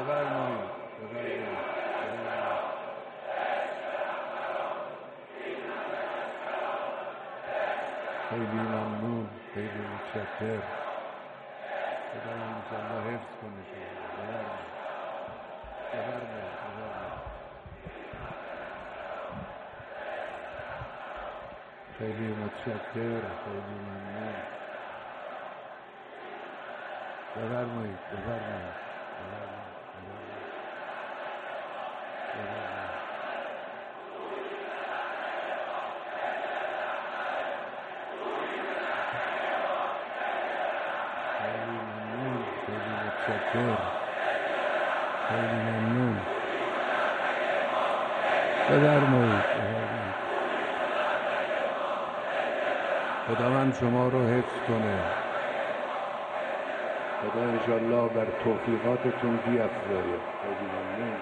بفرمایید. خیلی ممنون، خیلی متشکر. خدا انشاءالله حفظ کنه شما. بفرمایید. خیلی متشکر، خیلی ممنون. بفرمایید. متشکر، خیلی ممنون. بفرمایید. خداوند شما رو حفظ کنه. خدا انشاءالله بر توفیقاتتون بیفزایه. خیلی ممنون.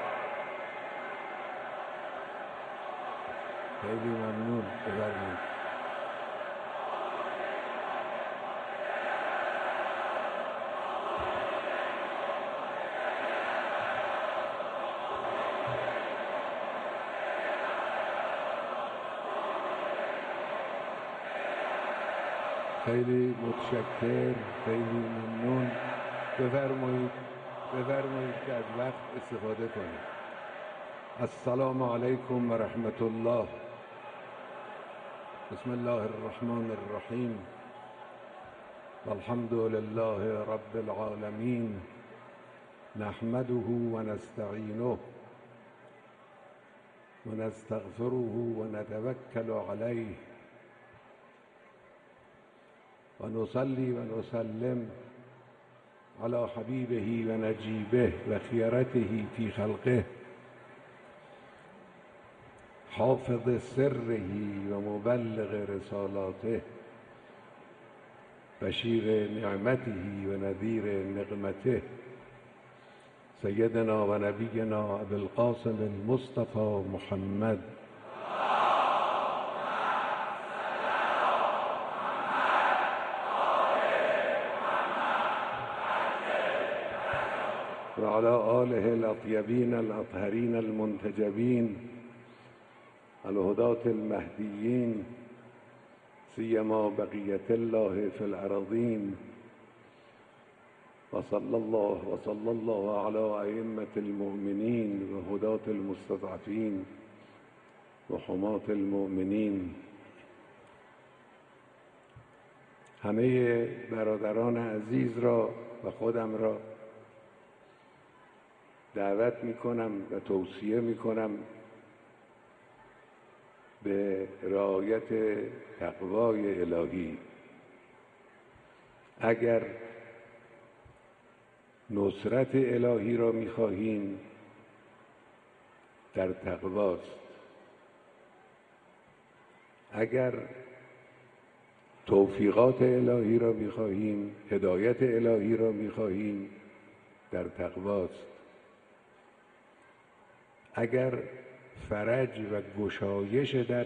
خیلی ممنون. بفرمایید. خیلی متشکر، خیلی ممنون. بفرمایید که از وقت استفاده کنید. السلام علیکم و رحمت الله. بسم الله الرحمن الرحیم. والحمد لله رب العالمین. نحمده و نستعینه و نستغفره و نتوکل علیه و نصلی و نسلم على حبیبه و نجیبه و خیرته فی خلقه حافظ سره و مبلغ رسالاته بشیر نعمته و نذیر نقمته سیدنا و نبینا ابی القاسم المصطفى محمد و علی آله الاطیبین الاطهرین المنتجبین الهداة المهدیین سیما بقیت الله فی الارضین و صلی الله علی ائمة المؤمنین و هداة المستضعفین و حماة المؤمنین. همه برادران عزیز را و خودم را دعوت میکنم و توصیه میکنم به رعایت تقوای الهی. اگر نصرت الهی را میخواهیم در تقواست. اگر توفیقات الهی را میخواهیم، هدایت الهی را میخواهیم، در تقواست. اگر فرج و گشایش در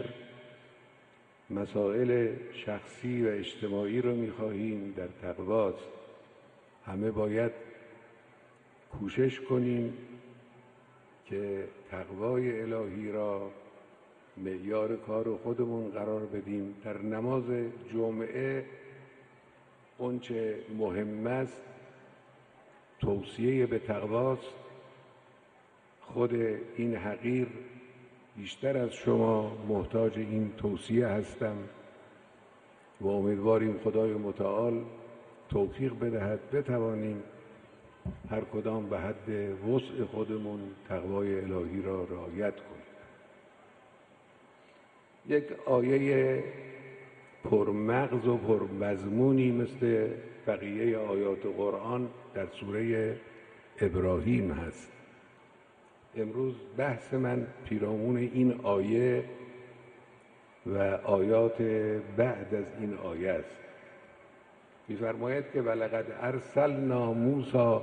مسائل شخصی و اجتماعی را می‌خواهیم، در تقواست. همه باید کوشش کنیم که تقوای الهی را معیار کار خودمون قرار بدیم. در نماز جمعه اونچه مهم است توصیه به تقواست. خود این حقیر بیشتر از شما محتاج این توصیه هستم و امیدواریم خدای متعال توفیق بدهد بتوانیم هر کدام به حد وسع خودمون تقوای الهی را رعایت کنیم. یک آیه پرمغز و پرمضمونی مثل بقیه آیات قرآن در سوره ابراهیم هست. امروز بحث من پیرامون این آیه و آیات بعد از این آیه است. می‌فرماید که ولقد ارسلنا موسی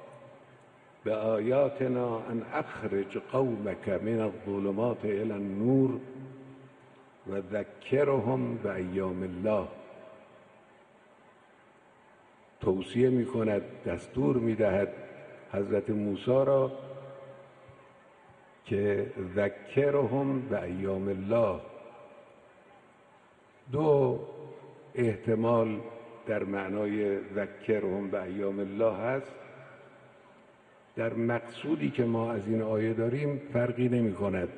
بآیاتنا ان اخرج قومک من الظلمات الی النور و ذکرهم بایام الله. توصیه می‌کند، دستور می‌دهد حضرت موسی را که ذکرهم به ایام الله. دو احتمال در معنای ذکرهم به ایام الله هست. در مقصودی که ما از این آیه داریم فرقی نمی کند.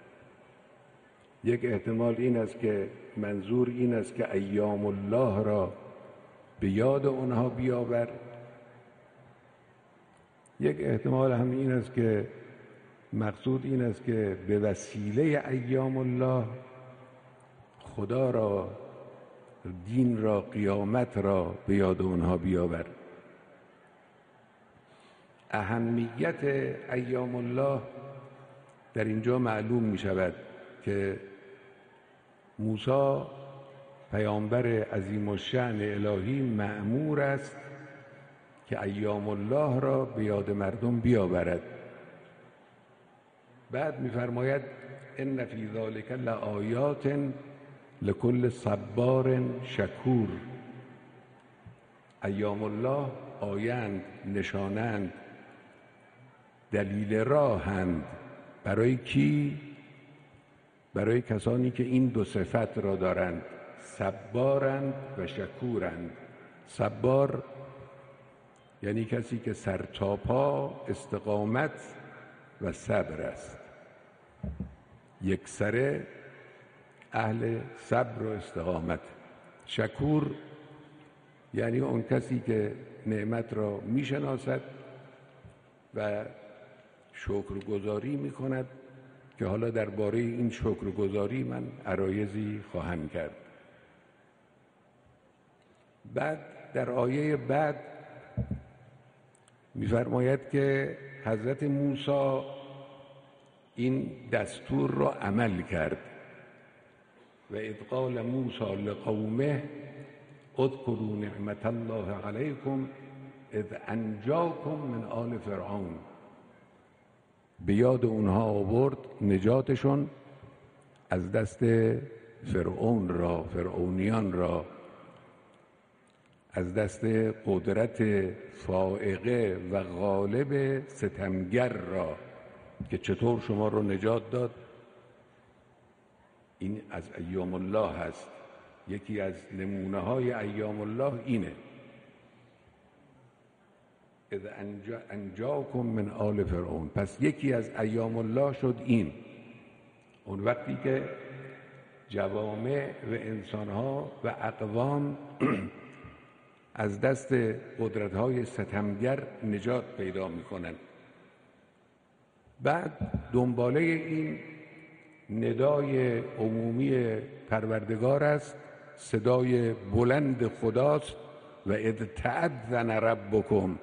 یک احتمال این است که منظور این است که ایام الله را به یاد اونها بیاور. یک احتمال هم این است که مقصود این است که به وسیله ایام الله خدا را، دین را، قیامت را به یاد اونها بیاور. اهمیت ایام الله در اینجا معلوم می شود که موسی پیامبر عظیم الشأن الهی مأمور است که ایام الله را به یاد مردم بیاورد. بعد می‌فرماید ان فی ذلک لآیات لکل صبار شکور. ایام الله آیند، نشانند، دلیل راهند. برای کی؟ برای کسانی که این دو صفت را دارند، صبارند و شکورند. صبار یعنی کسی که سر تا پا استقامت و صبر است، یکسره اهل صبر و استقامت. شکور یعنی اون کسی که نعمت را میشناسد و شکرگزاری میکند، که حالا درباره این شکرگزاری من عرایضی خواهم کرد. بعد در آیه بعد می‌فرماید که حضرت موسی این دستور را عمل کرد. و اذ قال موسی لقومه اذکروا نعمت الله علیکم اذ انجاکم من آل فرعون. به یاد اونها آورد نجاتشون از دست فرعونیان را، از دست قدرت فائقه و غالب ستمگر را. که چطور شما رو نجات داد؟ این از ایام الله هست. یکی از نمونه های ایام الله اینه، اذ انجاکم من آل فرعون. پس یکی از ایام الله شد این. اون وقتی که جوامع و انسانها و اقوام از دست قدرت‌های ستمگر نجات پیدا می‌کنند. بعد دنباله این ندای عمومی پروردگار است، صدای بلند خداست. و اذ تأذن ربکم.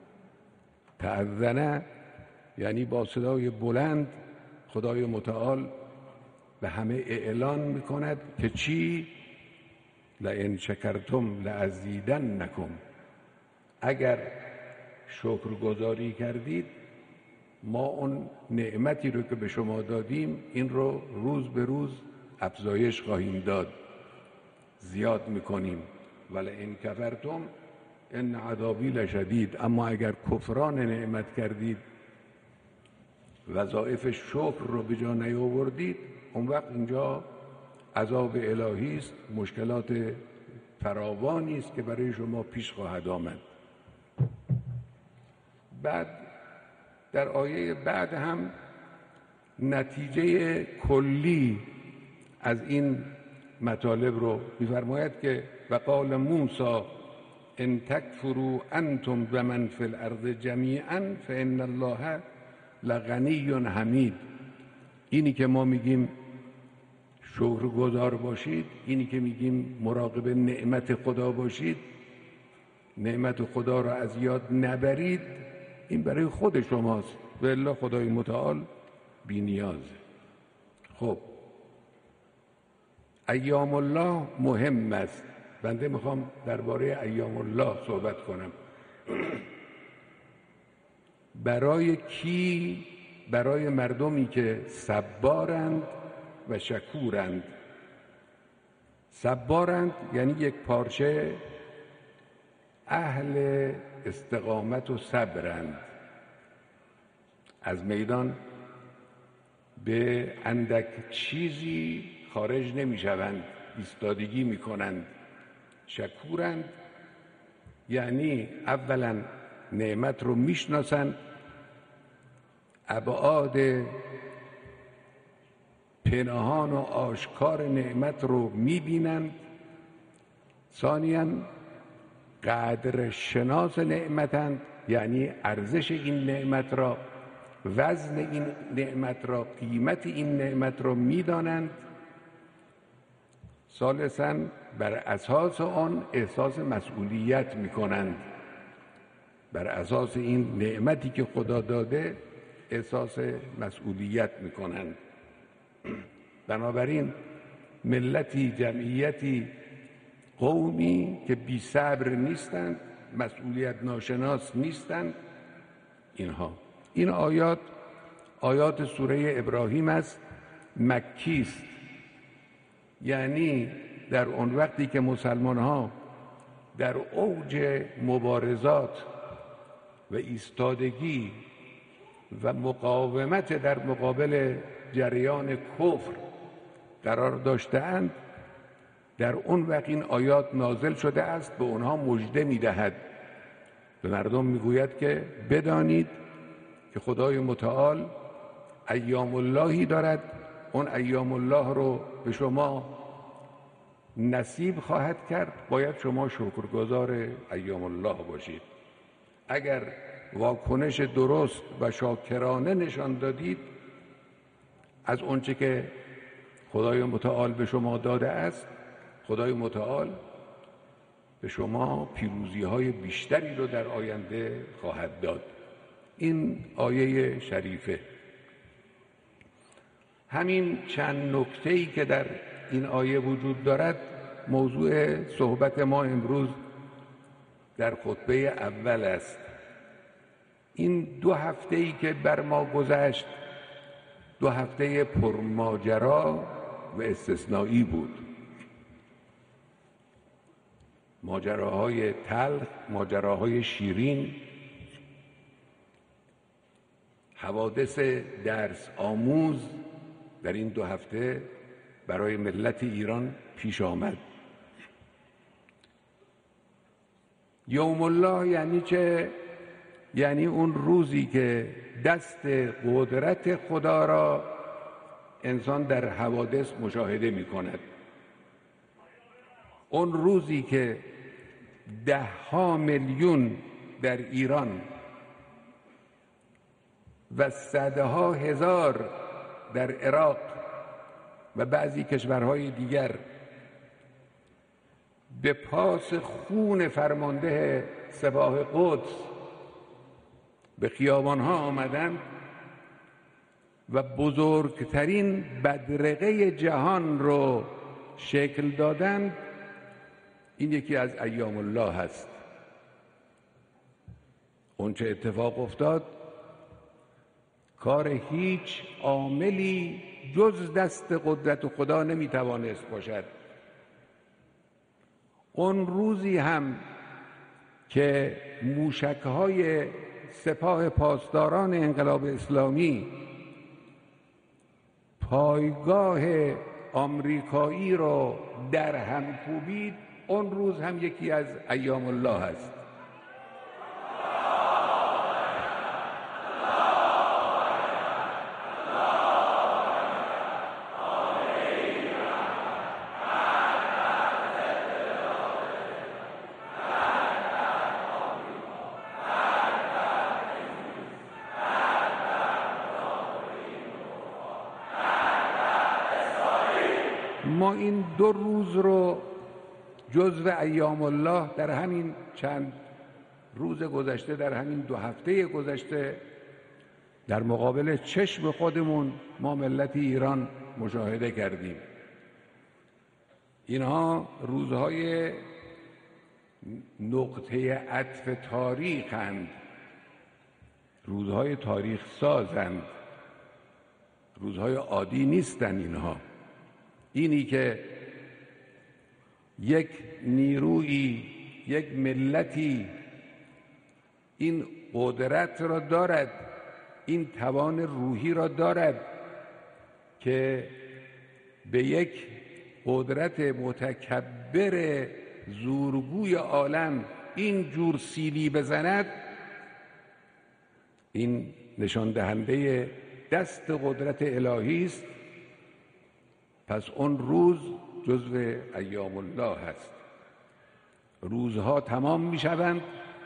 تأذن یعنی با صدای بلند خدای متعال به همه اعلان می‌کند که چی؟ لئن شکرتم لازیدنکم. اگر شکرگزاری کردید ما اون نعمتی رو که به شما دادیم این رو روز به روز افزایش خواهیم داد، زیاد میکنیم. ولئن کفرتم ان عذابی لشدید. اما اگر کفران نعمت کردید، وظایف شکر رو به جا نیاوردید، اون وقت اینجا عذاب الهی است، مشکلات فراوانی است که برای شما پیش خواهد آمد. بعد در آیه بعد هم نتیجه کلی از این مطالب رو می‌فرماید که و قال موسی ان تکفروا انتم و من فی الارض جمیعا فان الله لغنی حمید. اینی که ما میگیم شکرگزار باشید، اینی که میگیم مراقب نعمت خدا باشید، نعمت خدا را از یاد نبرید، این برای خود شماست و الا خدای متعال بی نیازه. خب ایام الله مهم است. بنده میخوام درباره ایام الله صحبت کنم. برای کی؟ برای مردمی که صبارند و شکورند. صبارند یعنی یک پارچه اهل استقامت و صبرند. از میدان به اندک چیزی خارج نمی شوند، ایستادگی می کنند، شکورند. یعنی اولا نعمت رو می شناسند، ابعاد پنهان و آشکار نعمت رو می بینند. ثانیاً قدر شناس نعمتند، یعنی ارزش این نعمت را، وزن این نعمت را، قیمت این نعمت را می‌دانند. ثالثاً بر اساس آن احساس مسئولیت می‌کنند، بر اساس این نعمتی که خدا داده احساس مسئولیت می‌کنند. بنابراین ملتی، جمعیتی، قومی که بی صبر نیستند، مسئولیت ناشناس نیستند. این آیات سوره ابراهیم است، مکی است. یعنی در اون وقتی که مسلمان ها در اوج مبارزات و ایستادگی و مقاومت در مقابل جریان کفر قرار داشته‌اند، در اون وقت این آیات نازل شده است، به اونها مژده می‌دهد، به مردم میگوید که بدانید که خدای متعال ایام اللهی دارد، اون ایام الله رو به شما نصیب خواهد کرد، باید شما شکرگزار ایام الله باشید. اگر واکنش درست و شاکرانه نشان دادید از اونچه که خدای متعال به شما داده است، خدای متعال به شما پیروزی‌های بیشتری رو در آینده خواهد داد. این آیه شریفه. همین چند نکته‌ای که در این آیه وجود دارد موضوع صحبت ما امروز در خطبه اول است. این 2 هفته‌ای که بر ما گذشت 2 هفته پرماجرا و استثنایی بود. ماجراهای تلخ، ماجراهای شیرین، حوادث درس آموز در این 2 هفته برای ملت ایران پیش آمد. یوم الله یعنی چه؟ یعنی اون روزی که دست قدرت خدا را انسان در حوادث مشاهده می کند. اون روزی که 10 میلیون در ایران و 100 هزار در عراق و بعضی کشورهای دیگر به پاس خون فرمانده سپاه قدس به خیابانها آمدند و بزرگترین بدرقه جهان رو شکل دادند، این یکی از ایام الله هست. اون چه اتفاق افتاد کار هیچ عاملی جز دست قدرت خدا نمیتوانست باشد. اون روزی هم که موشک‌های سپاه پاسداران انقلاب اسلامی پایگاه آمریکایی رو در هم کوبید، اون روز هم یکی از ایام الله است. ما این 2 روز رو جزو ایام الله در همین چند روز گذشته، در همین 2 هفته گذشته در مقابل چشم خودمون ما ملت ایران مشاهده کردیم. اینها روزهای نقطه عطف تاریخند، روزهای تاریخ سازند، روزهای عادی نیستن. اینی که یک نیرویی، یک ملتی این قدرت را دارد این توان روحی را دارد که به یک قدرت متکبر زورگوی عالم این جور سیلی بزند، این نشان دهنده دست قدرت الهی است. پس اون روز جزو ایام الله است. روزها تمام می شوند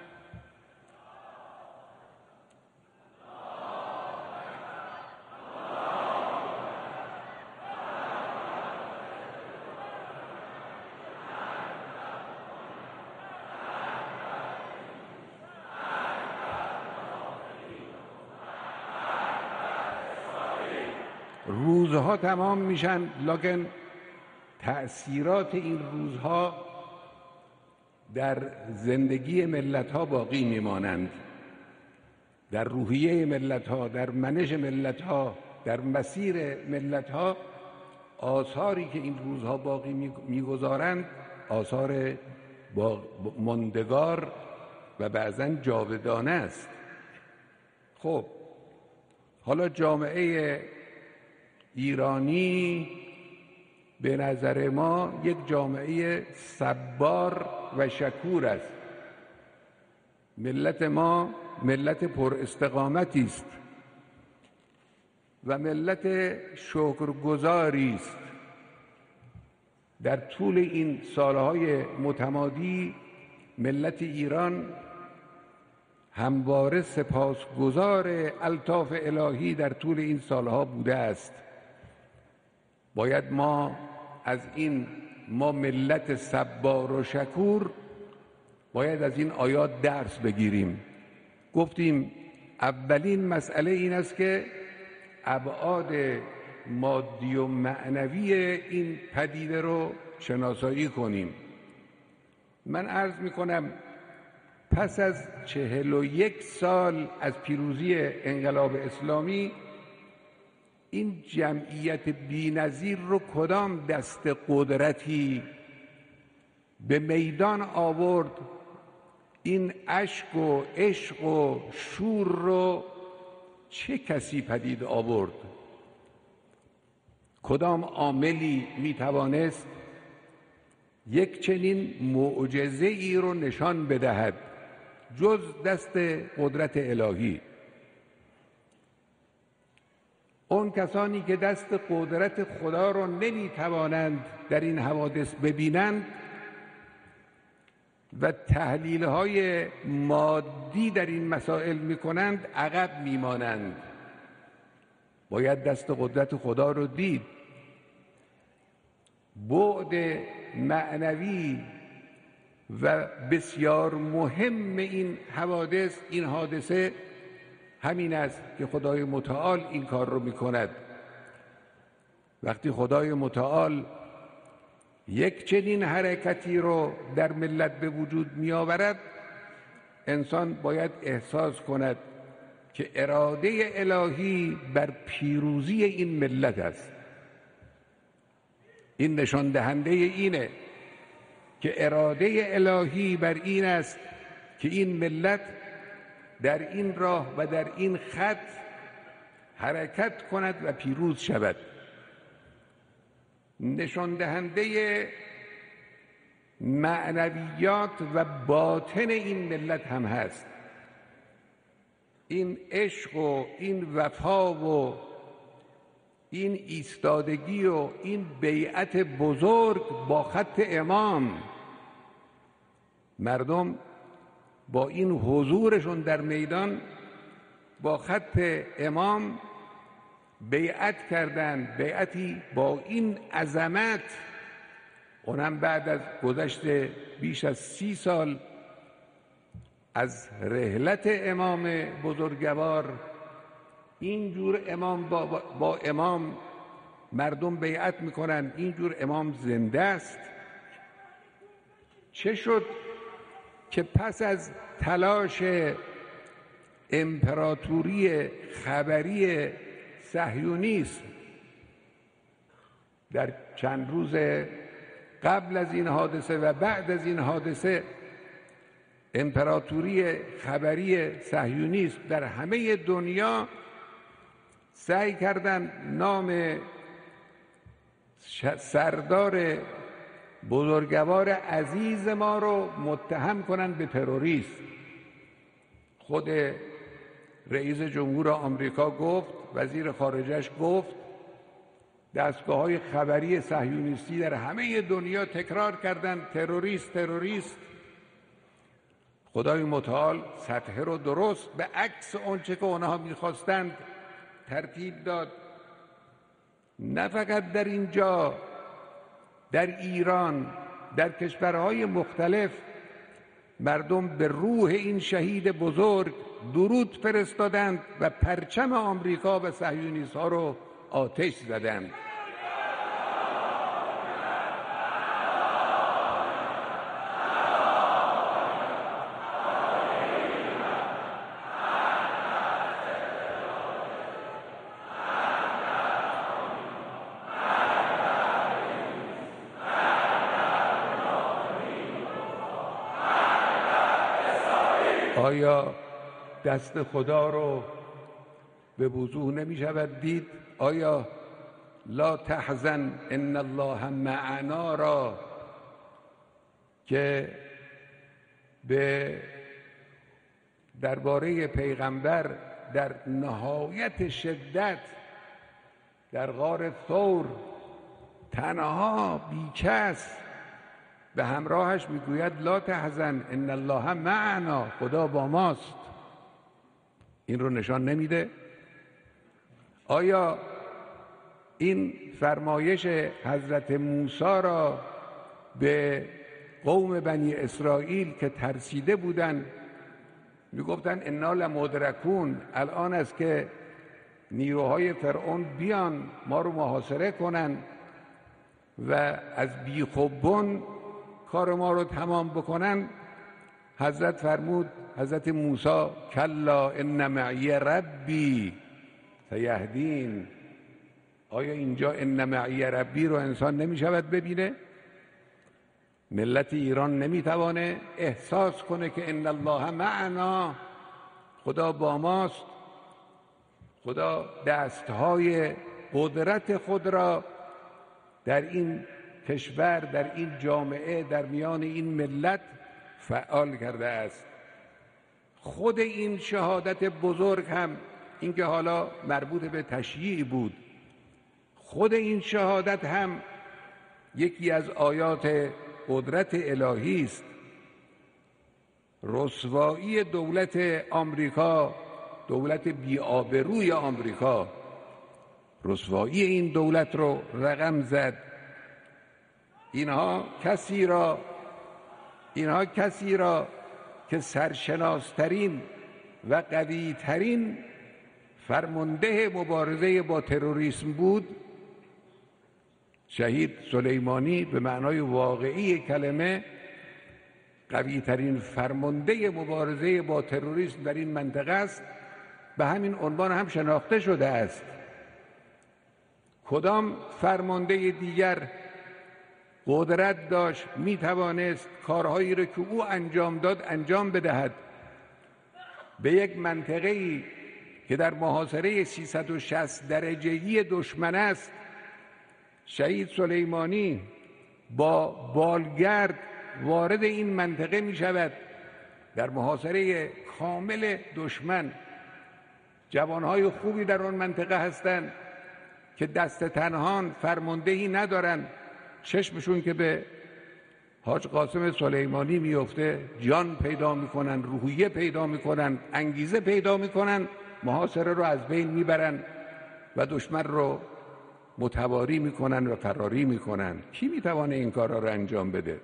روزها تمام میشن، لکن تأثیرات این روزها در زندگی ملت‌ها باقی میمانند، در روحیه ملت‌ها، در منش ملت‌ها، در مسیر ملت‌ها. آثاری که این روزها باقی میگذارند آثار ماندگار و بعضاً جاودانه است. خب حالا جامعه ایرانی به نظر ما یک جامعه صبار و شکور است. ملت ما ملت پر استقامتی است و ملت شکرگزاری است. در طول این سالهای متمادی ملت ایران همواره سپاسگزار الطاف الهی در طول این سالها بوده است. باید ما ملت صبار و شکور باید از این آیات درس بگیریم. گفتیم اولین مسئله این است که ابعاد مادی و معنوی این پدیده رو شناسایی کنیم. من عرض میکنم پس از 41 سال از پیروزی انقلاب اسلامی این جمعیت بی‌نظیر رو کدام دست قدرتی به میدان آورد؟ این اشک و عشق و شور رو چه کسی پدید آورد؟ کدام عاملی میتوانست یک چنین معجزه ای رو نشان بدهد جز دست قدرت الهی؟ اون کسانی که دست قدرت خدا رو نمیتوانند در این حوادث ببینند و تحلیل‌های مادی در این مسائل میکنند عقب میمانند. باید دست قدرت خدا رو دید. بعد معنوی و بسیار مهم این حادثه همین است که خدای متعال این کار رو میکند. وقتی خدای متعال یک چنین حرکتی رو در ملت به وجود می آورد، انسان باید احساس کند که اراده الهی بر پیروزی این ملت است. این نشان دهنده اینه که اراده الهی بر این است که این ملت در این راه و در این خط حرکت کند و پیروز شود. نشان دهنده معنویات و باطن این ملت هم هست. این عشق و این وفا و این ایستادگی و این بیعت بزرگ با خط امام. مردم با این حضورشون در میدان با خط امام بیعت کردند، بیعتی با این عظمت، اونم بعد از گذشت بیش از 30 سال از رحلت امام بزرگوار. اینجور امام با امام مردم بیعت میکنن، اینجور امام زنده است. چه شد که پس از تلاش امپراتوری خبری صهیونیسم در چند روز قبل از این حادثه و بعد از این حادثه، امپراتوری خبری صهیونیسم در همه دنیا سعی کردن نام سردار بزرگوار عزیز ما رو متهم کنن به تروریسم. خود رئیس جمهور آمریکا گفت، وزیر خارجهش گفت، دستگاه‌های خبری صهیونیستی در همه دنیا تکرار کردند تروریست تروریست. خدای متعال سطح رو درست به عکس آنچه که آنها می‌خواستند ترتیب داد. نه فقط در اینجا، در ایران، در کشورهای مختلف مردم به روح این شهید بزرگ درود فرستادند و پرچم آمریکا و صهیونیست‌ها رو آتش زدند. آیا دست خدا رو به وضوح نمی شود دید؟ آیا لا تحزن ان الله معنا را که درباره پیغمبر در نهایت شدت در غار ثور تنها بیکس به همراهش میگوید لا تحزن ان الله معنا، خدا با ماست، این رو نشان نمیده؟ آیا این فرمایش حضرت موسی را به قوم بنی اسرائیل که ترسیده بودند میگفتن انا لمدرکون، الان است که نیروهای فرعون بیان ما رو محاصره کنن و از بیخوبون کار ما رو تمام بکنن، حضرت فرمود، حضرت موسی کلا ان معی ربی سیهدین. آیا اینجا ان معی ربی رو انسان نمی شود ببینه؟ ملت ایران نمی توانه احساس کنه که ان الله معنا، خدا با ماست؟ خدا دستهای قدرت خود را در این کشور، در این جامعه، در میان این ملت فعال کرده است. خود این شهادت بزرگ هم، این که حالا مربوط به تشییع بود، خود این شهادت هم یکی از آیات قدرت الهی است. رسوایی دولت آمریکا، دولت بی‌آبروی آمریکا، رسوایی این دولت رو رقم زد. اینها کسی را که سرشناسترین و قویترین فرمانده مبارزه با تروریسم بود، شهید سلیمانی به معنای واقعی کلمه قویترین فرمانده مبارزه با تروریسم در این منطقه است، به همین عنوان هم شناخته شده است. کدام فرمانده دیگر قدرت داشت، می توانست کارهایی را که او انجام داد انجام بدهد؟ به یک منطقه‌ای که در محاصره 360 درجه‌ای دشمن است، شهید سلیمانی با بالگرد وارد این منطقه می شود، در محاصره کامل دشمن. جوانهای خوبی در آن منطقه هستند که دست تنهان فرماندهی ندارند، چشمشون که به حاج قاسم سلیمانی میفته جان پیدا میکنن، روحیه پیدا میکنن، انگیزه پیدا میکنن، محاصره رو از بین میبرن و دشمن رو متواری میکنن و فراری میکنن. کی میتوانه این کارا رو انجام بده؟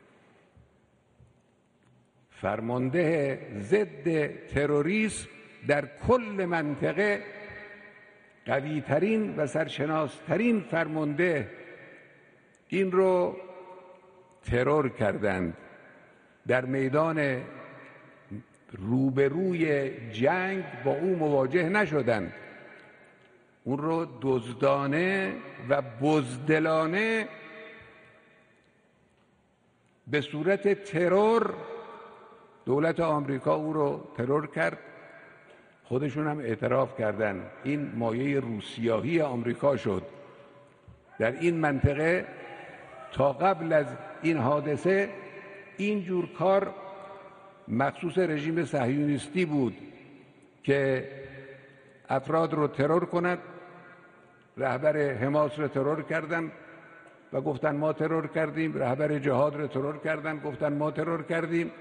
فرمانده ضد تروریسم در کل منطقه، قویترین و سرشناسترین فرمانده، این رو ترور کردند. در میدان روبروی جنگ با او مواجه نشدند، اون رو دزدانه و بزدلانه به صورت ترور دولت آمریکا او رو ترور کرد خودشون هم اعتراف کردن این مایه روسیاهی آمریکا شد. در این منطقه تا قبل از این حادثه این جور کار مخصوص رژیم صهیونیستی بود که افراد رو ترور کند. رهبر حماس رو ترور کردن و گفتن ما ترور کردیم، رهبر جهاد رو ترور کردن گفتن ما ترور کردیم.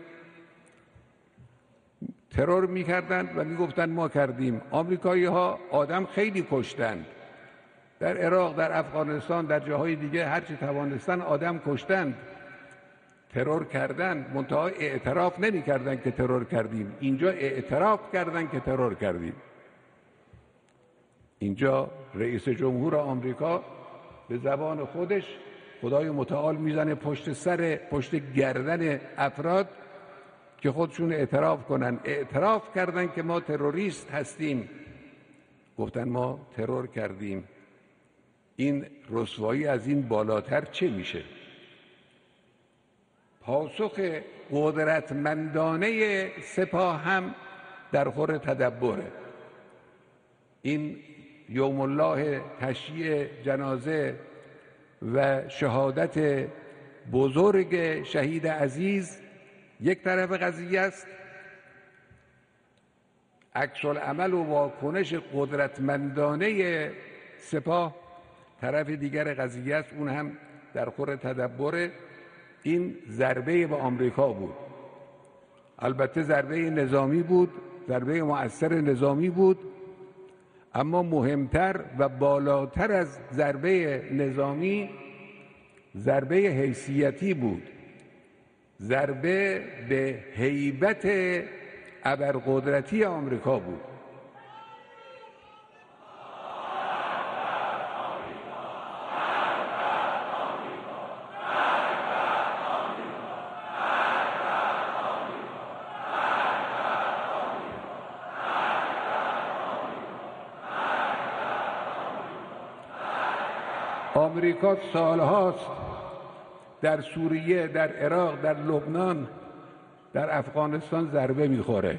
ترور میکردند و میگفتن ما کردیم. آمریکایی ها آدم خیلی کشتند در عراق، در افغانستان، در جاهای دیگه، هرچی توانستن آدم کشتند، ترور کردند، منتها اعتراف نمیکردن که ترور کردیم. اینجا اعتراف کردن که ترور کردیم. اینجا رئیس جمهور آمریکا به زبان خودش خدای متعال میزنه پشت گردن افراد که خودشون اعتراف کنن. اعتراف کردن که ما تروریست هستیم، گفتن ما ترور کردیم. این رسوایی از این بالاتر چه میشه؟ پاسخ قدرتمندانه سپاه هم در خور تدبره. این یوم الله تشییع جنازه و شهادت بزرگ شهید عزیز یک طرف قضیه است، عکس العمل و واکنش قدرتمندانه سپاه طرف دیگر قضیه است، اون هم در خور تدبر. این ضربه به آمریکا بود، البته ضربه نظامی بود، ضربه مؤثر نظامی بود، اما مهمتر و بالاتر از ضربه نظامی ضربه حیثیتی بود، ضربه به هیبت ابرقدرتی آمریکا بود. آمریکا سالهاست در سوریه، در عراق، در لبنان، در افغانستان ضربه میخوره،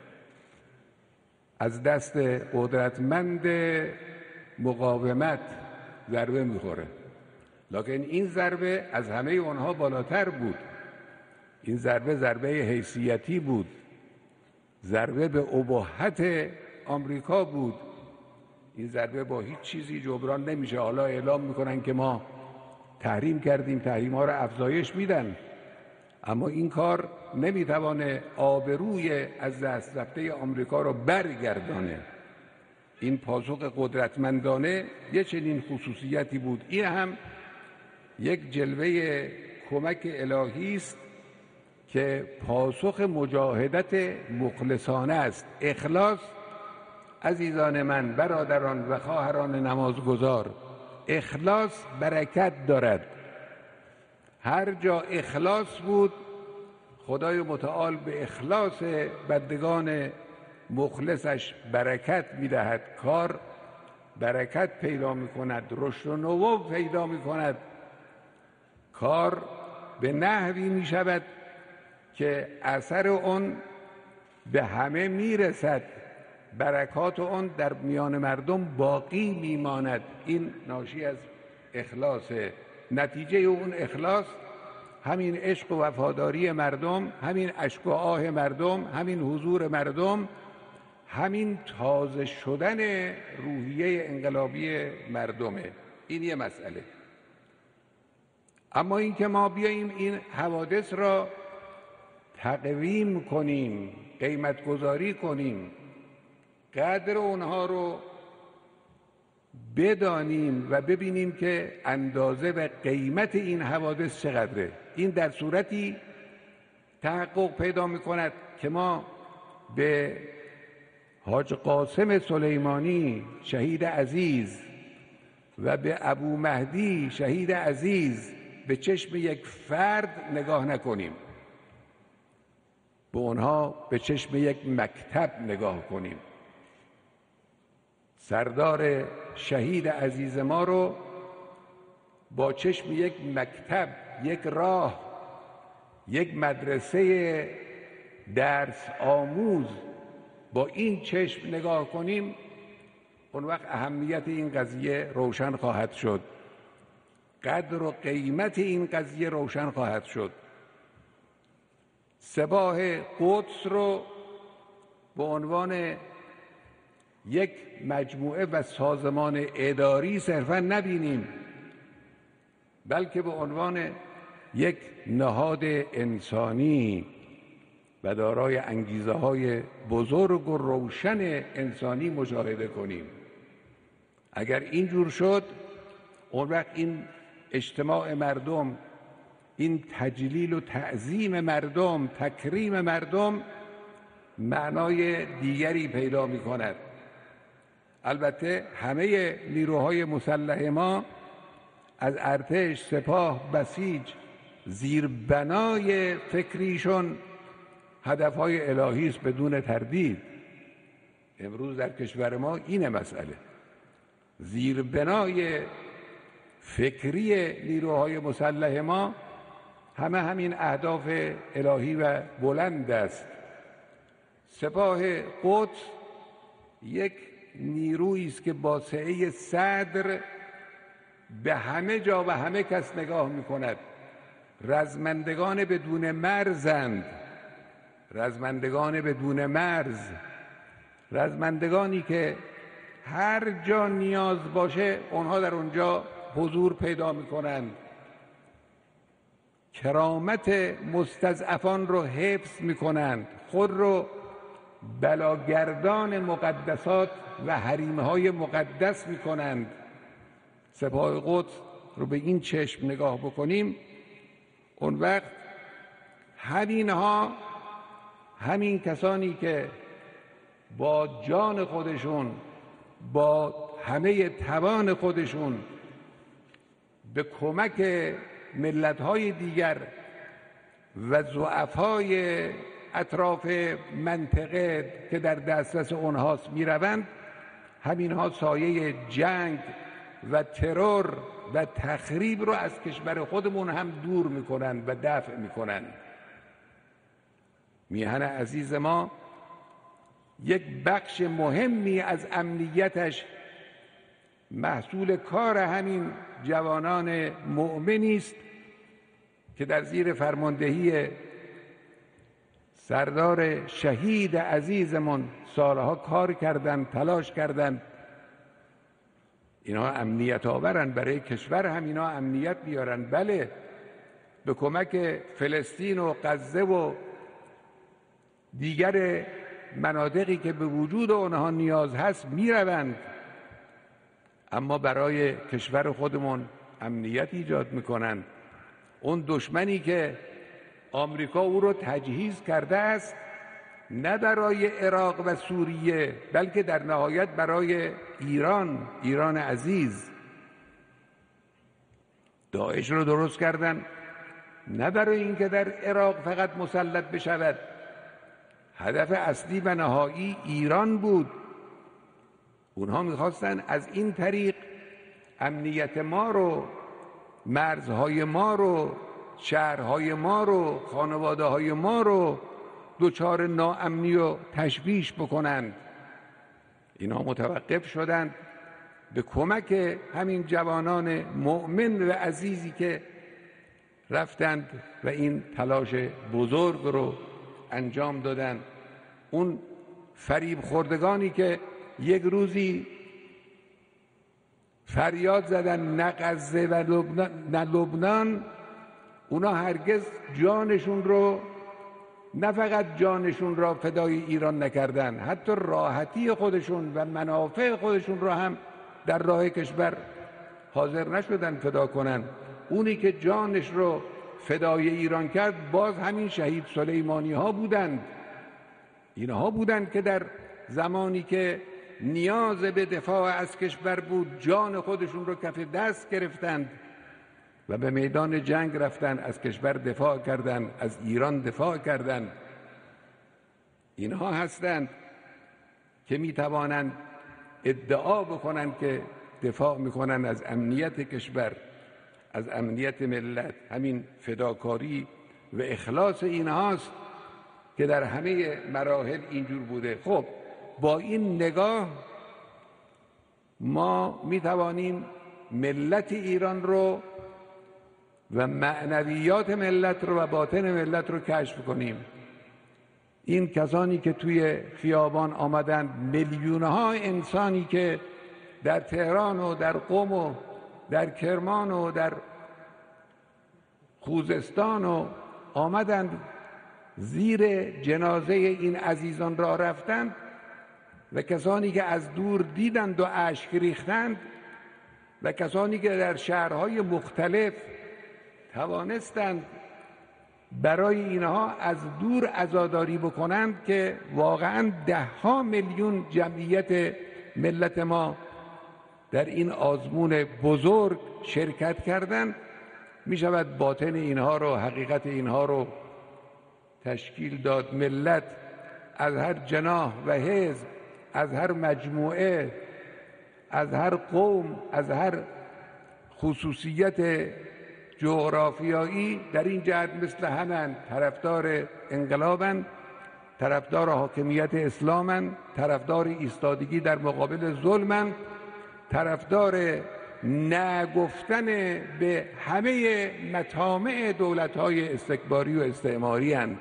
از دست قدرتمند مقاومت ضربه میخوره، لکن این ضربه از همه اونها بالاتر بود. این ضربه حیثیتی بود، ضربه به اباحت آمریکا بود. این ضربه با هیچ چیزی جبران نمیشه. حالا اعلام میکنن که ما تحریم کردیم، تحریم ها رو افزایش میدن، اما این کار نمیتوانه آبروی از دست رفته آمریکا رو برگردانه. این پاسخ قدرتمندانه یه چنین خصوصیتی بود. این هم یک جلوه کمک الهی است که پاسخ مجاهدت مخلصانه است. اخلاص عزیزان من، برادران و خواهران نمازگزار، اخلاص برکت دارد. هر جا اخلاص بود خدای متعال به اخلاص بندگان مخلصش برکت میدهد. کار برکت پیدا میکند، رشد و نمو پیدا میکند. کار به نحوی میشود که اثر اون به همه میرسد، برکات اون در میان مردم باقی میماند. این ناشی از اخلاصه. نتیجه اون اخلاص همین عشق و وفاداری مردم، همین اشک و آه مردم، همین حضور مردم، همین تازه شدن روحیه انقلابی مردمه. این یه مسئله. اما این که ما بیاییم این حوادث را تقویم کنیم، قیمت گذاری کنیم، قدر اونها رو بدانیم و ببینیم که اندازه و قیمت این حوادث چقدره، این در صورتی تحقق پیدا می‌کند که ما به حاج قاسم سلیمانی شهید عزیز و به ابو مهدی شهید عزیز به چشم یک فرد نگاه نکنیم، به اونها به چشم یک مکتب نگاه کنیم. سردار شهید عزیز ما رو با چشم یک مکتب، یک راه، یک مدرسه درس آموز با این چشم نگاه کنیم، اون وقت اهمیت این قضیه روشن خواهد شد، قدر و قیمت این قضیه روشن خواهد شد. سپاه قدس رو به عنوان یک مجموعه و سازمان اداری صرفاً نبینیم، بلکه به عنوان یک نهاد انسانی و دارای انگیزه‌های بزرگ و روشن انسانی مشاهده کنیم. اگر اینجور شد، اون وقت این اجتماع مردم، این تجلیل و تعظیم مردم، تکریم مردم معنای دیگری پیدا می کند. البته همه نیروهای مسلح ما از ارتش، سپاه، بسیج، زیربنای فکریشون هدفهای الهی است بدون تردید. امروز در کشور ما این مسئله، زیربنای فکری نیروهای مسلح ما همین اهداف الهی و بلند است. سپاه قدس یک نیرویی است که با سعه صدر به همه جا و همه کس نگاه می‌کند. رزمندگان بدون مرزند، رزمندگان بدون مرز، رزمندگانی که هر جا نیاز باشه اونها در اونجا حضور پیدا می‌کنند. کرامت مستضعفان رو حفظ می‌کنند، خود رو بلاگردان مقدسات و حریم‌های مقدس می‌کنند. سپاه قدس رو به این چشم نگاه بکنیم، اون وقت همین کسانی که با جان خودشون، با همه توان خودشون به کمک ملت‌های دیگر و ضعفای اطراف منطقه که در دسترس اونهاست میروند، همینها سایه جنگ و ترور و تخریب رو از کشور خودمون هم دور میکنند و دفع میکنند. میهن عزیز ما یک بخش مهمی از امنیتش محصول کار همین جوانان مؤمنی است که در زیر فرماندهی سردار شهید عزیزمون سالها کار کردند، تلاش کردند. اینا امنیت آورن، برای کشور هم اینا امنیت بیارن. بله، به کمک فلسطین و غزه و دیگر مناطقی که به وجود اونها نیاز هست میروند، اما برای کشور خودمون امنیت ایجاد میکنن. اون دشمنی که آمریکا او رو تجهیز کرده است، نه برای عراق و سوریه، بلکه در نهایت برای ایران عزیز. داعش رو درست کردن نه برای اینکه در عراق فقط مسلط بشود، هدف اصلی و نهایی ایران بود. اونها میخواستن از این طریق امنیت ما رو، مرزهای ما رو، شهرهای ما رو، خانواده‌های ما رو دچار ناامنی و تشویش بکنند. اینا متوقف شدند به کمک همین جوانان مؤمن و عزیزی که رفتند و این تلاش بزرگ رو انجام دادند. اون فریب خوردگانی که یک روزی فریاد زدن نه غزه و نه لبنان، اونا هرگز جانشون رو، نه فقط جانشون را فدای ایران نکردن، حتی راحتی خودشون و منافع خودشون را هم در راه کشور حاضر نشدن فدا کنن. اونی که جانش رو فدای ایران کرد باز همین شهید سلیمانی ها بودند. اینها بودند که در زمانی که نیاز به دفاع از کشور بود جان خودشون رو کف دست گرفتند و به میدان جنگ رفتن، از کشور دفاع کردند، از ایران دفاع کردند. اینها هستند که میتوانند ادعا بکنند که دفاع میکنند از امنیت کشور، از امنیت ملت. همین فداکاری و اخلاص اینهاست که در همه مراحل اینجور بوده. خب با این نگاه ما می توانیم ملت ایران رو و معنویات ملت رو و باطن ملت رو کشف کنیم. این کسانی که توی خیابان آمدن، میلیون‌ها انسانی که در تهران و در قم و در کرمان و در خوزستان و آمدند زیر جنازه این عزیزان را رفتند و کسانی که از دور دیدند و اشک ریختند و کسانی که در شهرهای مختلف توانستند برای اینها از دور عزاداری بکنند که واقعا 10 میلیون جمعیت ملت ما در این آزمون بزرگ شرکت کردند، می شود باطن اینها رو، حقیقت اینها رو تشکیل داد. ملت از هر جناح و حزب، از هر مجموعه، از هر قوم، از هر خصوصیت جغرافیایی در این جهت مثل همن طرفدار انقلابن، طرفدار حاکمیت اسلامن، طرفدار ایستادگی در مقابل ظلمن، طرفدار نگفتن به همه مطامع دولت‌های استکباری و استعماری هستند.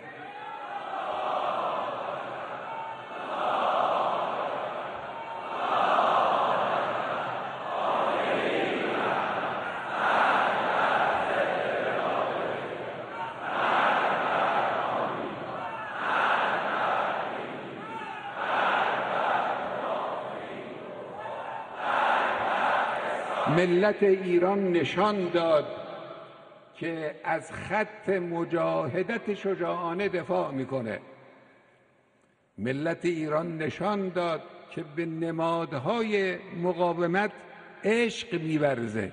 ملت ایران نشان داد که از خط مجاهدت شجاعانه دفاع میکنه. ملت ایران نشان داد که به نمادهای مقاومت عشق می‌ورزه.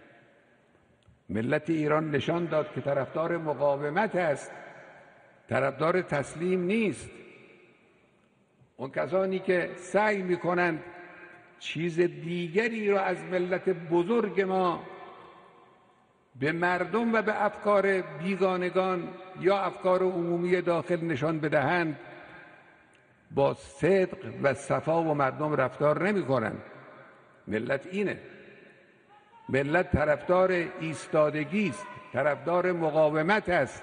ملت ایران نشان داد که طرفدار مقاومت است، طرفدار تسلیم نیست. اون کسانی که سعی میکنند چیز دیگری را از ملت بزرگ ما به مردم و به افکار بیگانگان یا افکار عمومی داخل نشان بدهند، با صدق و صفا و مردم رفتار نمی کنند. ملت اینه. ملت طرفدار ایستادگی است، طرفدار مقاومت است.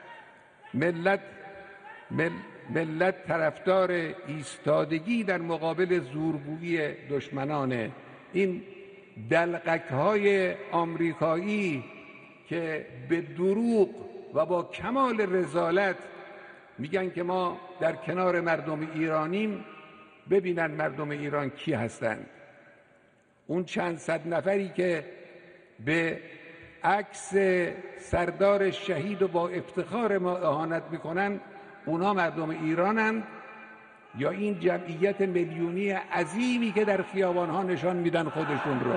ملت طرفدار ایستادگی در مقابل زورگویی دشمنانه. این دلقک‌های آمریکایی که به دروغ و با کمال رذالت میگن که ما در کنار مردم ایرانیم، ببینن مردم ایران کی هستند. اون چند صد نفری که به عکس سردار شهید و با افتخار ما اهانت میکنن، اونا مردم ایرانن یا این جمعیت میلیونی عظیمی که در خیابانها نشان میدن خودشون رو؟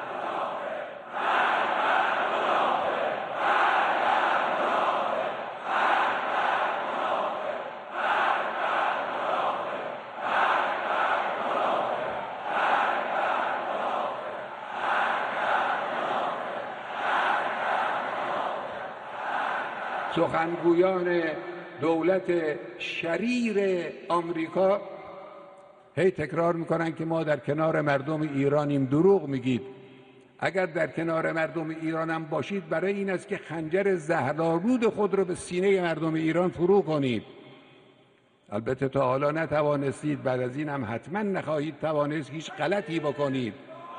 سخنگویان دولت شریر آمریکا هی تکرار میکنن که ما در کنار مردم ایرانیم. دروغ میگید. اگر در کنار مردم ایرانم باشید، برای این است که خنجر زهرآلود خود رو به سینه مردم ایران فرو کنید. البته تا حالا نتوانستید، بعد از این هم حتما نخواهید توانست هیچ غلطی بکنید.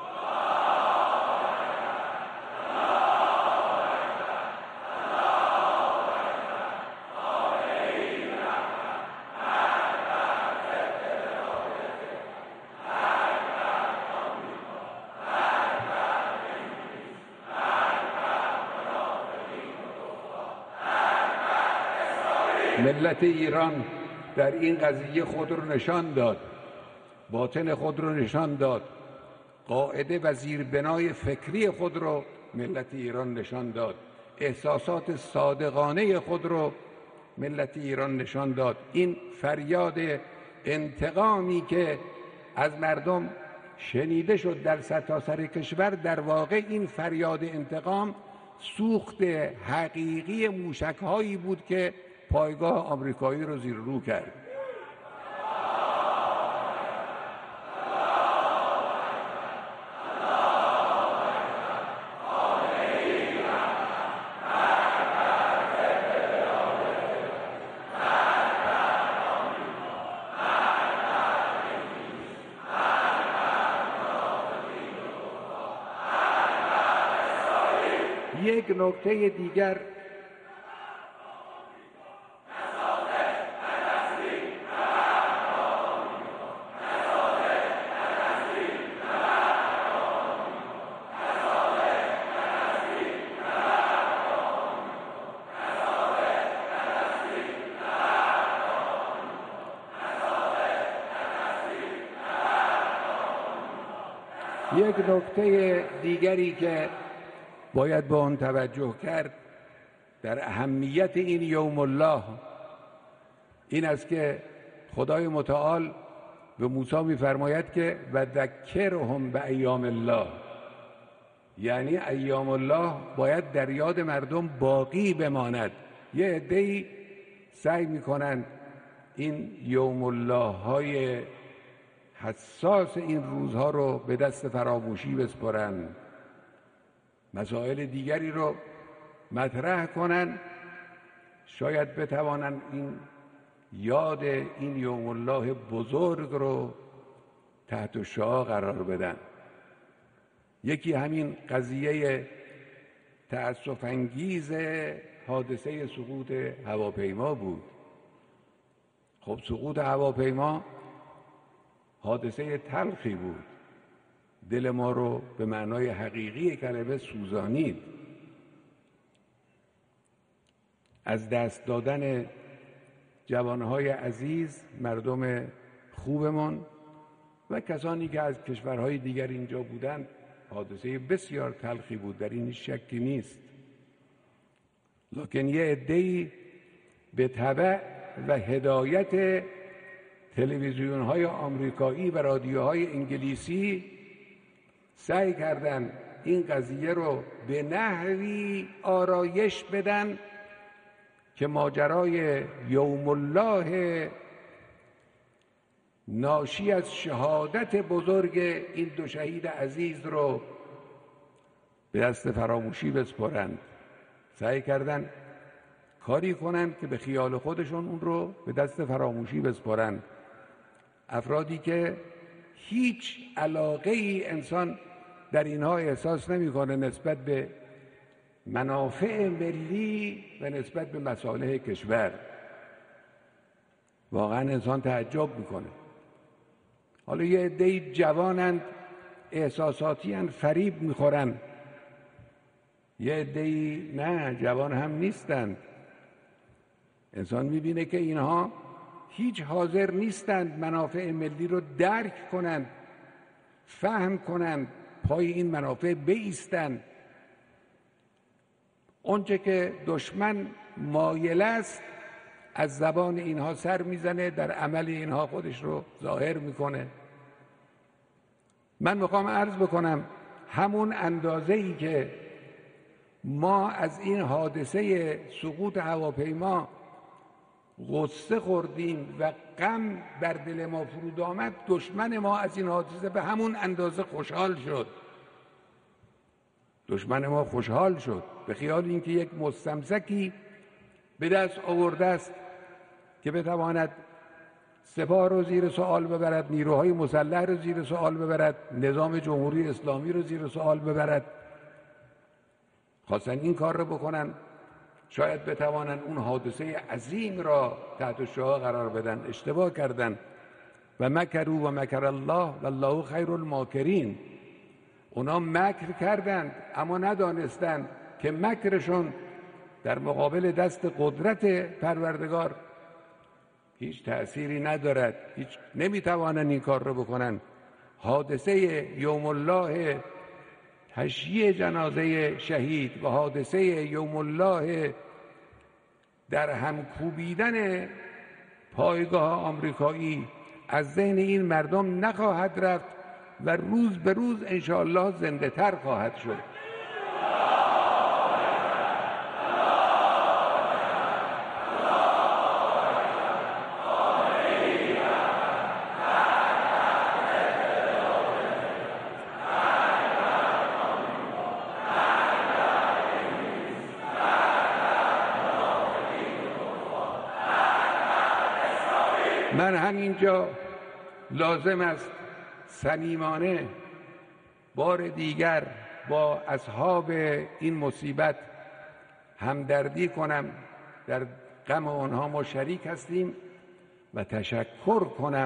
ملت ایران در این قضیه خود رو نشان داد، باطن خود رو نشان داد، قاعده و زیربنای فکری خود رو ملت ایران نشان داد، احساسات صادقانه خود رو ملت ایران نشان داد. این فریاد انتقامی که از مردم شنیده شد در سرتاسر کشور، در واقع این فریاد انتقام سوخت حقیقی موشک‌هایی بود که پایگاه آمریکایی رو زیر رو کرد. یک نکته دیگر دیگری که باید به آن توجه کرد در اهمیت این یوم الله این است که خدای متعال به موسی می‌فرماید که و ذکرهم به ایام الله، یعنی ایام الله باید در یاد مردم باقی بماند. یه عده‌ای سعی می‌کنند این یوم الله های حساس این روزها رو به دست فراموشی بسپارن، مسائل دیگری رو مطرح کنن، شاید بتوانن این یاد این یوم الله بزرگ رو تحت شعاع قرار بدن. یکی همین قضیه تأسف انگیز حادثه سقوط هواپیما بود. خب سقوط هواپیما حادثه تلخی بود، دل ما رو به معنای حقیقی کلمه سوزانید. از دست دادن جوانهای عزیز، مردم خوبمان و کسانی که از کشورهای دیگر اینجا بودند حادثه بسیار تلخی بود، در این شکی نیست. لکن یه عده‌ای به تبع و هدایت تلویزیون‌های آمریکایی و رادیوهای انگلیسی سعی کردند این قضیه رو به نحوی آرایش بدن که ماجرای یوم الله ناشی از شهادت بزرگ این دو شهید عزیز رو به دست فراموشی بسپارند. سعی کردند کاری کنند که به خیال خودشون اون رو به دست فراموشی بسپارند. افرادی که هیچ علاقه ای انسان در اینها احساس نمی‌کنه نسبت به منافع ملی و نسبت به مصالح کشور. واقعا انسان تعجب میکنه. حالا یه عده‌ای جوانند، احساساتی اند، فریب میخورن. یه عده‌ای نه، جوان هم نیستند. انسان میبینه که اینها هیچ حاضر نیستند منافع ملی رو درک کنند، فهم کنند، پای این منافع بایستند. اونچه که دشمن مایل است از زبان اینها سر میزنه، در عمل اینها خودش رو ظاهر میکنه. من میخوام عرض بکنم همون اندازه‌ای که ما از این حادثه سقوط هواپیما غصه خوردیم و غم بر دل ما فرود آمد، دشمن ما از این حادثه به همون اندازه خوشحال شد. دشمن ما خوشحال شد به خیال اینکه یک مستمسکی به دست آورده است که بتواند سپاه رو زیر سوال ببرد، نیروهای مسلح رو زیر سوال ببرد، نظام جمهوری اسلامی رو زیر سوال ببرد. خواستن این کار رو بکنن، شاید بتوانن اون حادثه عظیم را تحت شعاع قرار بدن. اشتباه کردن. و مکروا و مکر الله والله خیر الماکرین. اونا مکر کردند اما ندانستند که مکرشون در مقابل دست قدرت پروردگار هیچ تأثیری ندارد. هیچ نمیتوانند این کار رو بکنن. حادثه یوم الله تشییع جنازه شهید و حادثه یوم الله در هم کوبیدن پایگاه آمریکایی از ذهن این مردم نخواهد رفت و روز به روز انشاءالله زنده تر خواهد شد. من همینجا لازم است صمیمانه بار دیگر با اصحاب این مصیبت همدردی کنم، در غم آنها ما شریک هستیم و تشکر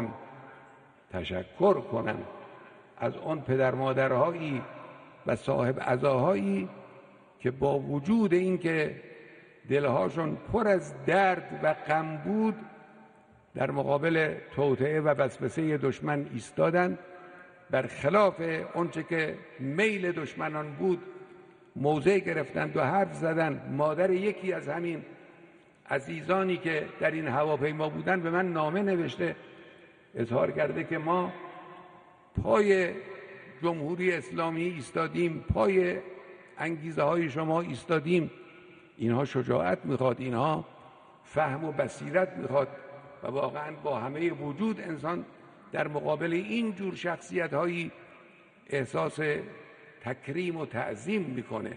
کنم از آن پدر مادرهایی و صاحب عزاهایی که با وجود اینکه دلهاشون پر از درد و غم بود در مقابل توطئه و وسوسه دشمن ایستادند، برخلاف آنچه که میل دشمنان بود موضع گرفتند و حرف زدند. مادر یکی از همین عزیزانی که در این هواپیما بودن به من نامه نوشته، اظهار کرده که ما پای جمهوری اسلامی ایستادیم، پای انگیزه های شما ایستادیم. اینها شجاعت میخواد، اینها فهم و بصیرت میخواد و واقعا با همه وجود انسان در مقابل این جور شخصیت هایی احساس تکریم و تعظیم میکنه.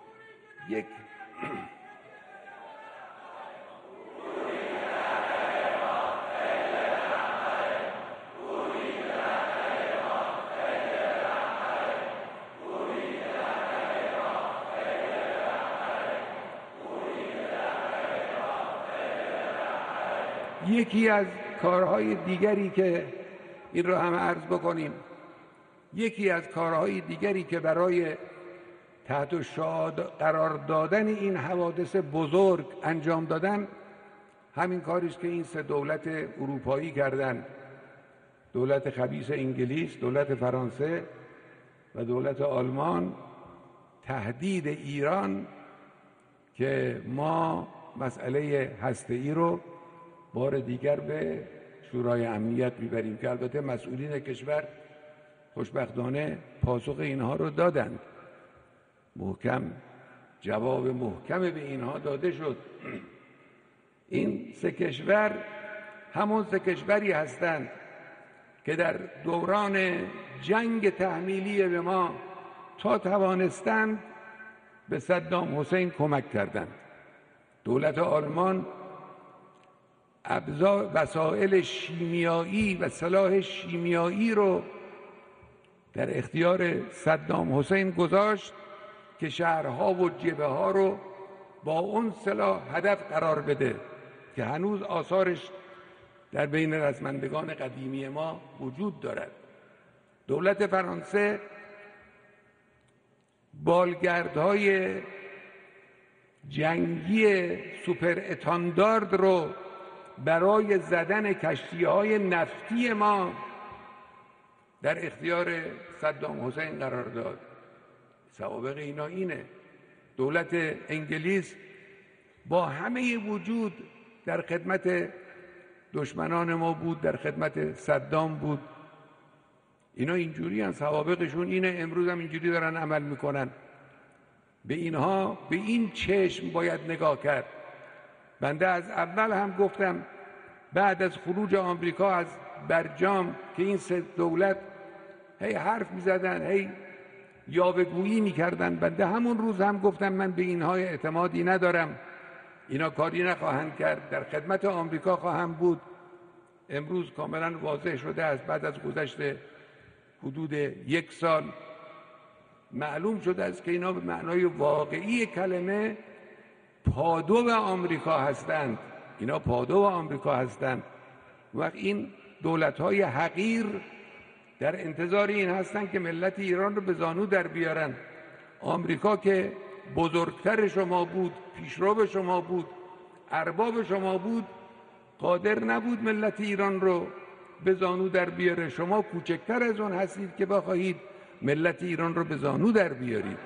یکی از کارهای دیگری که این رو هم عرض بکنیم، یکی از کارهای دیگری که برای تحت شعاع قرار دادن این حوادث بزرگ انجام دادن، همین کاری است که این سه دولت اروپایی کردن: دولت خبیث انگلیس، دولت فرانسه و دولت آلمان. تهدید ایران که ما مسئله هسته‌ای رو بار دیگر به شورای امنیت میبریم، که البته مسئولین کشور خوشبختانه پاسخ اینها رو دادند، محکم جواب محکم به اینها داده شد. این سه کشور همون سه کشوری هستند که در دوران جنگ تحمیلی به ما تا توانستند به صدام حسین کمک کردند. دولت آلمان وسایل شیمیایی و سلاح شیمیایی رو در اختیار صدام حسین گذاشت که شهرها و جبهه ها رو با اون سلاح هدف قرار بده، که هنوز آثارش در بین رزمندگان قدیمی ما وجود دارد. دولت فرانسه بالگردهای جنگی سوپر اتاندارد رو برای زدن کشتی‌های نفتی ما در اختیار صدام حسین قرار داد. سوابق اینا اینه. دولت انگلیس با همه وجود در خدمت دشمنان ما بود، در خدمت صدام بود. اینا اینجوری هن، سوابقشون اینه، امروز هم اینجوری دارن عمل میکنن. به اینها به این چشم باید نگاه کرد. بنده از اول هم گفتم بعد از خروج آمریکا از برجام که این سه دولت هی حرف میزدن، هی یاوه‌گویی میکردن، بنده همون روز هم گفتم من به اینها اعتمادی ندارم، اینا کاری نخواهند کرد، در خدمت آمریکا خواهم بود. امروز کاملا واضح شده است، بعد از گذشت حدود 1 سال معلوم شده است که اینا به معنای واقعی کلمه پادو آمریکا هستند. اینا پادو آمریکا هستند. وقت این دولت‌های حقیر در انتظار این هستند که ملت ایران رو به زانو در بیارن. آمریکا که بزرگتر شما بود، پیشرو شما بود، ارباب شما بود، قادر نبود ملت ایران رو به زانو در بیاره. شما کوچکتر از اون هستید که بخواهید ملت ایران رو به زانو در بیارید.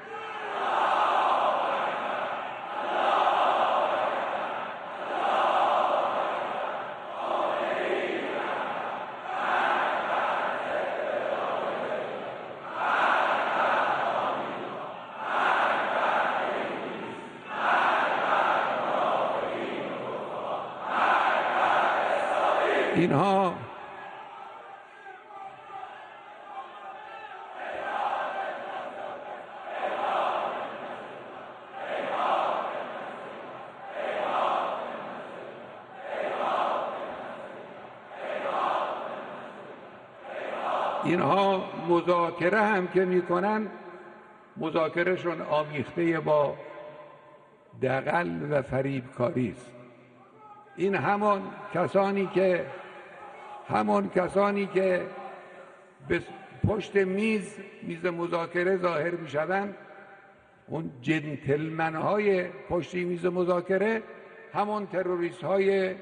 اینها مذاکره هم که میکنن مذاکرهشون آمیخته با دغل و فریبکاری است. این همان کسانی که به پشت میز مذاکره ظاهر میشوند، اون جنتلمن های پشت میز مذاکره همون تروریست های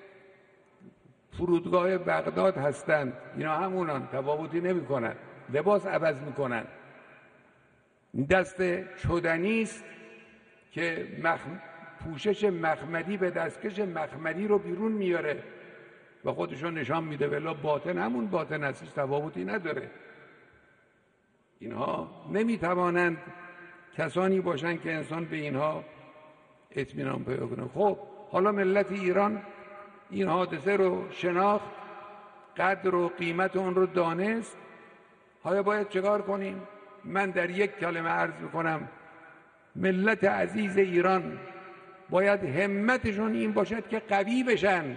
فرودگاه بغداد هستند. اینا همونان، تفاوتی نمیکنن، لباس عوض میکنن. دست چدنی است که پوشش مخملی به دستکش مخملی رو بیرون میاره و خودشون نشان میده، ولی باطن همون باطن هستش، تفاوتی نداره. اینها نمیتوانند کسانی باشند که انسان به اینها اطمینان پیدا کنه. خب حالا ملت ایران این حادثه رو شناخت، قدر و قیمت اون رو دانست. حالا باید چکار کنیم؟ من در یک کلمه عرض میکنم، ملت عزیز ایران باید همتشون این باشد که قوی بشن.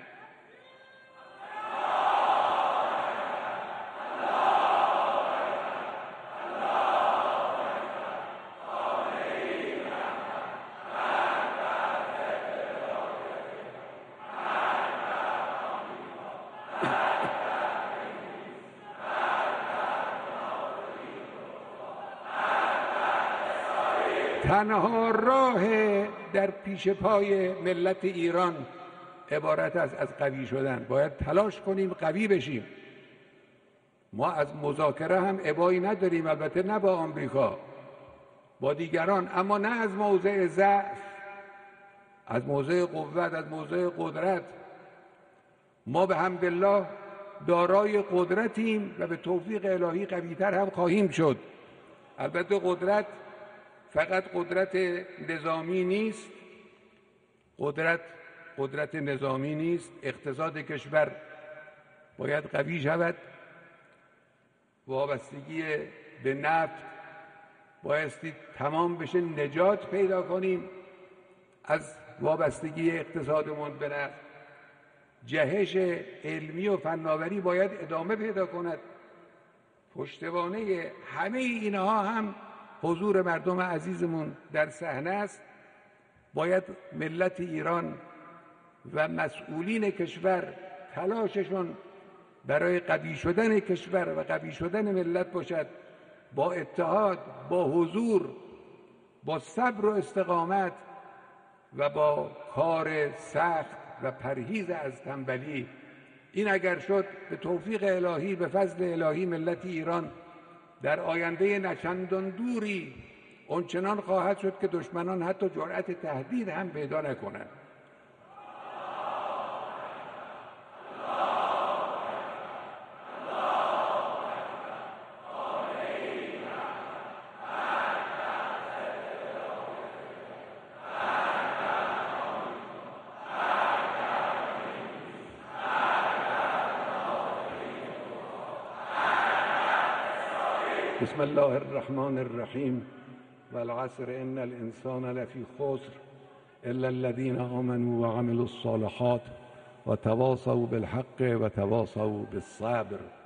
تنها راه در پیش پای ملت ایران عبارت است از قوی شدن. باید تلاش کنیم قوی بشیم. ما از مذاکره هم ابایی نداریم، البته نه با آمریکا، با دیگران، اما نه از موضع ضعف، از موضع قوت، از موضع قدرت. ما به حمدالله دارای قدرتیم و به توفیق الهی قوی‌تر هم خواهیم شد. البته قدرت فقط قدرت نظامی نیست، قدرت نظامی نیست. اقتصاد کشور باید قوی شود، وابستگی به نفت بایستی تمام بشه، نجات پیدا کنیم از وابستگی اقتصادمون به نفت. جهش علمی و فناوری باید ادامه پیدا کند. پشتوانه همه اینها هم حضور مردم عزیزمون در صحنه است. باید ملت ایران و مسئولین کشور تلاششون برای قوی شدن کشور و قوی شدن ملت باشد، با اتحاد، با حضور، با صبر و استقامت و با کار سخت و پرهیز از تنبلی. این اگر شد به توفیق الهی، به فضل الهی، ملت ایران در آینده نچندان دوری اونچنان خواهد شد که دشمنان حتی جرأت تهدید هم پیدا نکنند. بسم الله الرحمن الرحیم والعصر ان الانسان لفی خسر الا الذين آمنوا وعملوا الصالحات وتواصوا بالحق وتواصوا بالصبر.